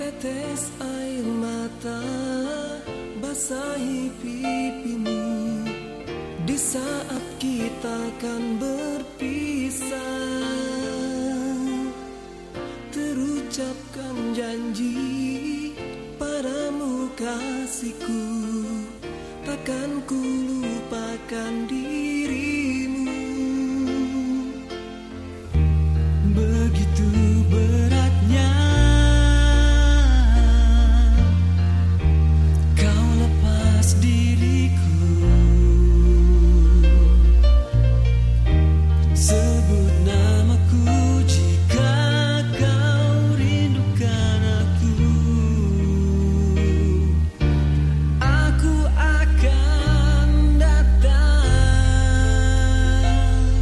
Tetes air mata basahi pipimu di saat kita kan berpisah. Terucapkan janji padamu kasihku, takkan ku lupakan dirimu. Begitu beratnya kau lepas diriku. Sebut namaku jika kau rindukan aku. Aku akan datang.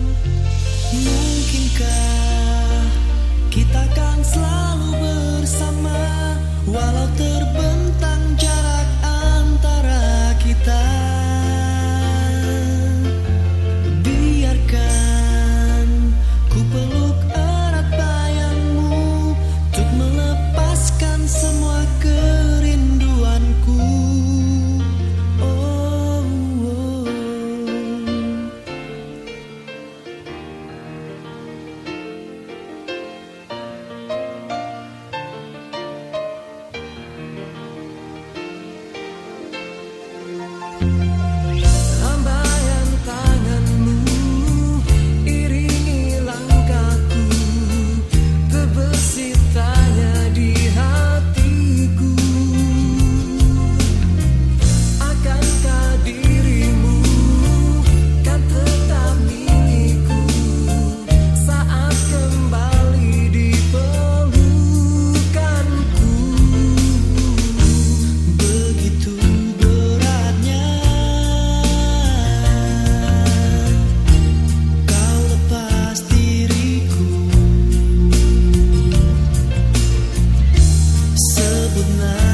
Mungkinkah kita kan selalu bersama, walau terbentang jarak antara kita. Biarkan ku peluk erat bayangmu untuk melepaskan semua kerinduanku. Oh, oh. Lambaian tanganmu iringi langkahku, terbesit tanya di hatiku. Akankah dirimu kan tetap milikku saat kembali di pelukanku? Begitu beratnya kau lepas diriku. Sebut